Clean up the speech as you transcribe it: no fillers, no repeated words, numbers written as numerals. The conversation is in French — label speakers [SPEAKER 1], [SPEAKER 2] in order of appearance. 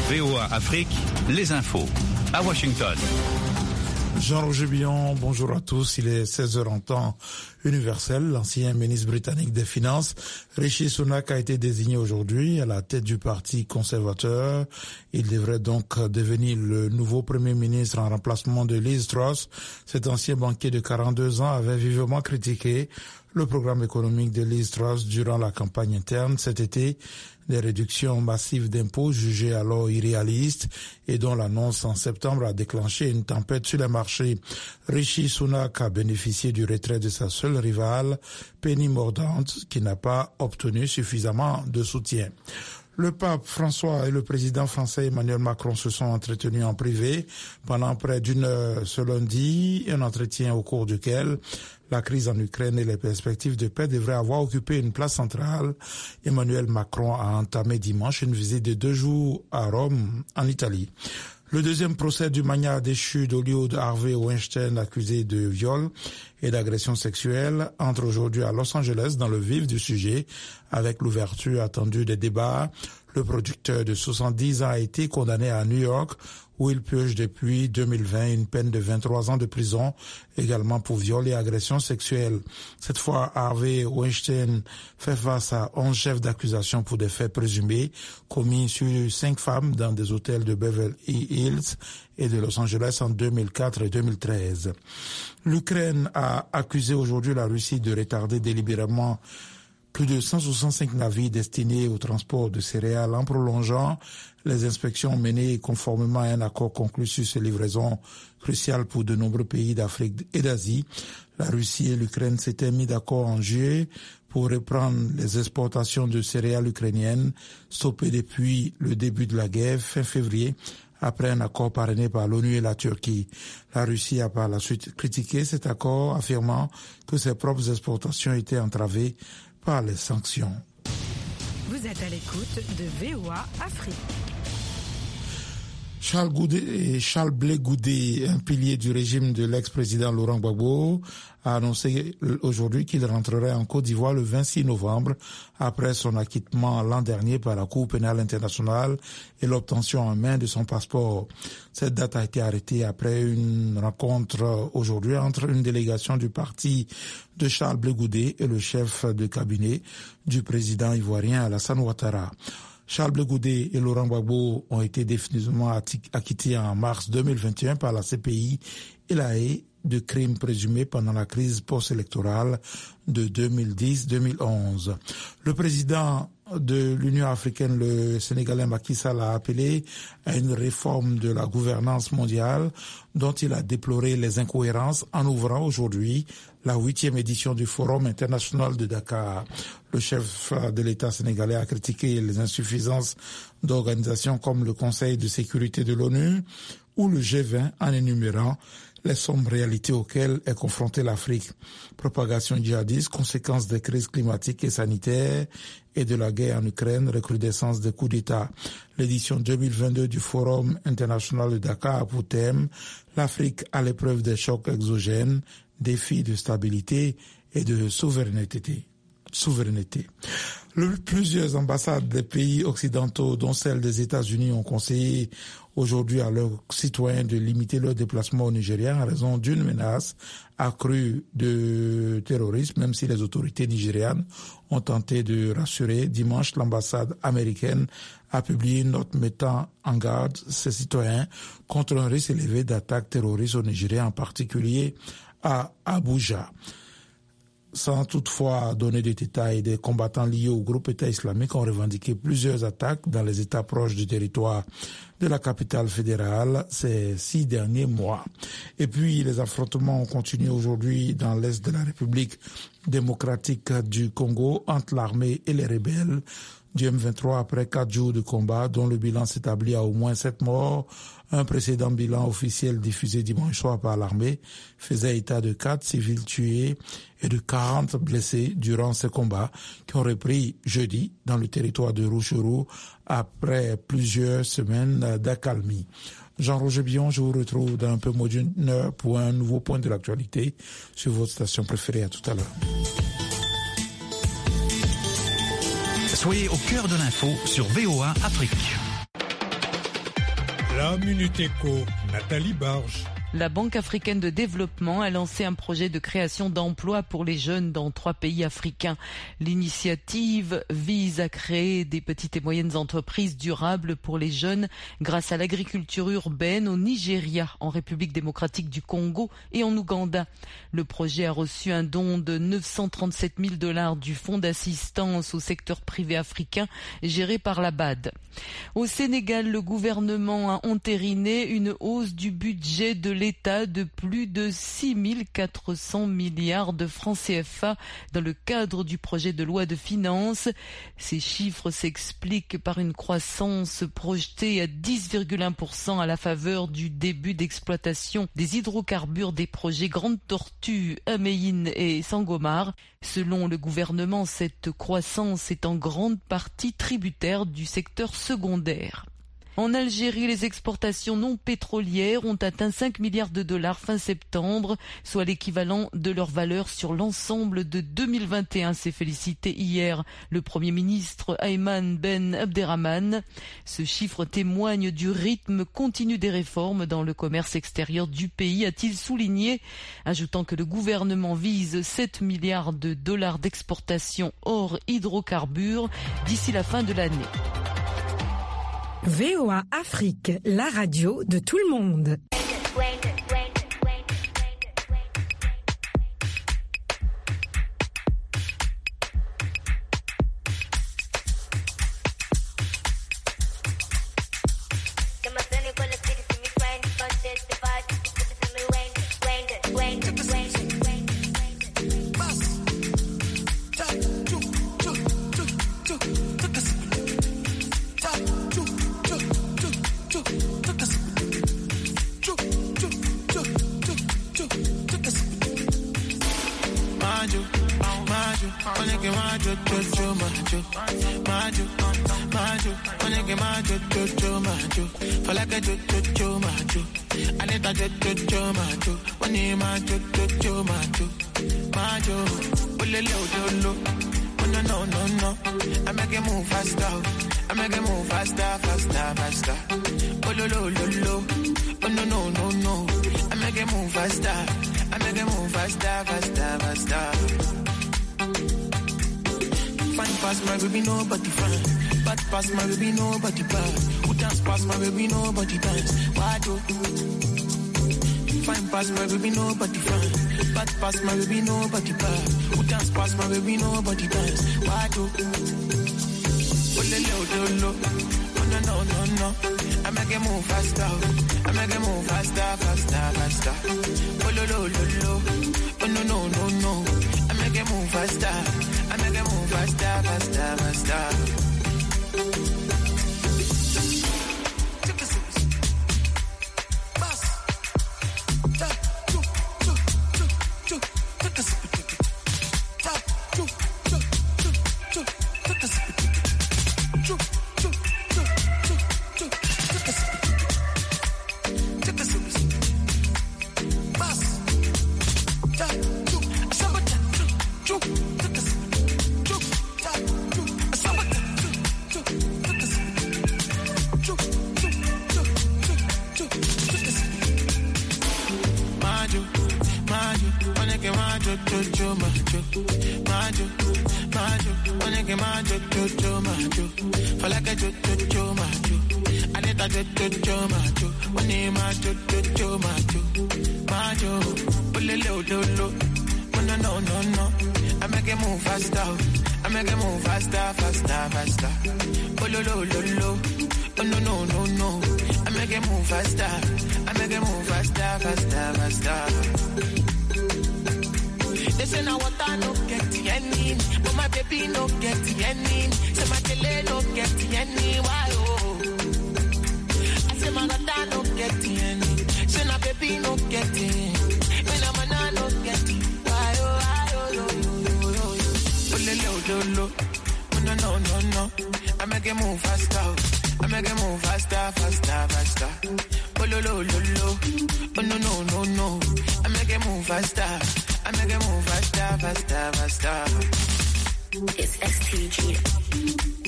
[SPEAKER 1] VOA Afrique, les infos. À Washington.
[SPEAKER 2] Jean-Roger Billon, bonjour à tous. Il est 16h en temps universel. L'ancien ministre britannique des Finances, Rishi Sunak, a été désigné aujourd'hui à la tête du Parti conservateur. Il devrait donc devenir le nouveau Premier ministre en remplacement de Liz Truss. Cet ancien banquier de 42 ans avait vivement critiqué le programme économique de Liz Truss durant la campagne interne cet été. Des réductions massives d'impôts jugées alors irréalistes et dont l'annonce en septembre a déclenché une tempête sur les marchés. Rishi Sunak a bénéficié du retrait de sa seule rivale, Penny Mordaunt, qui n'a pas obtenu suffisamment de soutien. Le pape François et le président français Emmanuel Macron se sont entretenus en privé pendant près d'une heure ce lundi, un entretien au cours duquel la crise en Ukraine et les perspectives de paix devraient avoir occupé une place centrale. Emmanuel Macron a entamé dimanche une visite de 2 jours à Rome, en Italie. Le deuxième procès du magnat déchu d'Hollywood Harvey Weinstein, accusé de viol et d'agression sexuelle, entre aujourd'hui à Los Angeles dans le vif du sujet, avec l'ouverture attendue des débats. Le producteur de 70 ans a été condamné à New York, où il purge depuis 2020 une peine de 23 ans de prison, également pour viol et agression sexuelle. Cette fois, Harvey Weinstein fait face à 11 chefs d'accusation pour des faits présumés commis sur 5 femmes dans des hôtels de Beverly Hills et de Los Angeles en 2004 et 2013. L'Ukraine a accusé aujourd'hui la Russie de retarder délibérément plus de 165 navires destinés au transport de céréales en prolongeant les inspections menées conformément à un accord conclu sur ces livraisons cruciales pour de nombreux pays d'Afrique et d'Asie. La Russie et l'Ukraine s'étaient mis d'accord en juillet pour reprendre les exportations de céréales ukrainiennes stoppées depuis le début de la guerre fin février, après un accord parrainé par l'ONU et la Turquie. La Russie a par la suite critiqué cet accord, affirmant que ses propres exportations étaient entravées par les sanctions.
[SPEAKER 3] Vous êtes à l'écoute de VOA Afrique.
[SPEAKER 2] Charles Blé Goudé, un pilier du régime de l'ex-président Laurent Gbagbo, a annoncé aujourd'hui qu'il rentrerait en Côte d'Ivoire le 26 novembre après son acquittement l'an dernier par la Cour pénale internationale et l'obtention en main de son passeport. Cette date a été arrêtée après une rencontre aujourd'hui entre une délégation du parti de Charles Blé Goudé et le chef de cabinet du président ivoirien Alassane Ouattara. Charles Blé Goudé et Laurent Gbagbo ont été définitivement acquittés en mars 2021 par la CPI et la Haye de crimes présumés pendant la crise post-électorale de 2010-2011. Le président de l'Union africaine, le Sénégalais Macky Sall, a appelé à une réforme de la gouvernance mondiale dont il a déploré les incohérences en ouvrant aujourd'hui la 8e édition du Forum international de Dakar. Le chef de l'État sénégalais a critiqué les insuffisances d'organisations comme le Conseil de sécurité de l'ONU ou le G20 en énumérant les sombres réalités auxquelles est confrontée l'Afrique. Propagation djihadiste, conséquences des crises climatiques et sanitaires et de la guerre en Ukraine, recrudescence des coups d'État. L'édition 2022 du Forum international de Dakar a pour thème l'Afrique à l'épreuve des chocs exogènes, défis de stabilité et de souveraineté. Plusieurs ambassades des pays occidentaux, dont celle des États-Unis, ont conseillé aujourd'hui à leurs citoyens de limiter leur déplacement au Nigeria en raison d'une menace accrue de terrorisme, même si les autorités nigérianes ont tenté de rassurer. Dimanche, l'ambassade américaine a publié une note mettant en garde ses citoyens contre un risque élevé d'attaques terroristes au Nigeria, en particulier à Abuja. Sans toutefois donner de détails, des combattants liés au groupe État islamique ont revendiqué plusieurs attaques dans les États proches du territoire de la capitale fédérale ces 6 derniers mois. Et puis, les affrontements ont continué aujourd'hui dans l'est de la République démocratique du Congo entre l'armée et les rebelles du M23 après 4 jours de combat dont le bilan s'établit à au moins 7 morts. Un précédent bilan officiel diffusé dimanche soir par l'armée faisait état de 4 civils tués et de 40 blessés durant ces combats qui ont repris jeudi dans le territoire de Rutshuru après plusieurs semaines d'accalmie. Jean-Roger Billon, je vous retrouve dans un peu moins d'une heure pour un nouveau point de l'actualité sur votre station préférée. À tout à l'heure.
[SPEAKER 1] Soyez au cœur de l'info sur VOA Afrique.
[SPEAKER 4] La Minute Éco, Nathalie Barge.
[SPEAKER 5] La Banque africaine de développement a lancé un projet de création d'emplois pour les jeunes dans 3 pays africains. L'initiative vise à créer des petites et moyennes entreprises durables pour les jeunes grâce à l'agriculture urbaine au Nigeria, en République démocratique du Congo et en Ouganda. Le projet a reçu un don de $937 000 du Fonds d'assistance au secteur privé africain géré par la BAD. Au Sénégal, le gouvernement a entériné une hausse du budget de l'État de plus de 6 400 milliards de francs CFA dans le cadre du projet de loi de finances. Ces chiffres s'expliquent par une croissance projetée à 10,1% à la faveur du début d'exploitation des hydrocarbures des projets Grande Tortue, Améine et Sangomar. Selon le gouvernement, cette croissance est en grande partie tributaire du secteur secondaire. En Algérie, les exportations non pétrolières ont atteint 5 milliards de dollars fin septembre, soit l'équivalent de leur valeur sur l'ensemble de 2021, s'est félicité hier le Premier ministre Ayman Ben Abderrahmane. Ce chiffre témoigne du rythme continu des réformes dans le commerce extérieur du pays, a-t-il souligné, ajoutant que le gouvernement vise 7 milliards de dollars d'exportation hors hydrocarbures d'ici la fin de l'année.
[SPEAKER 3] VOA Afrique, la radio de tout le monde.
[SPEAKER 6] It's STG.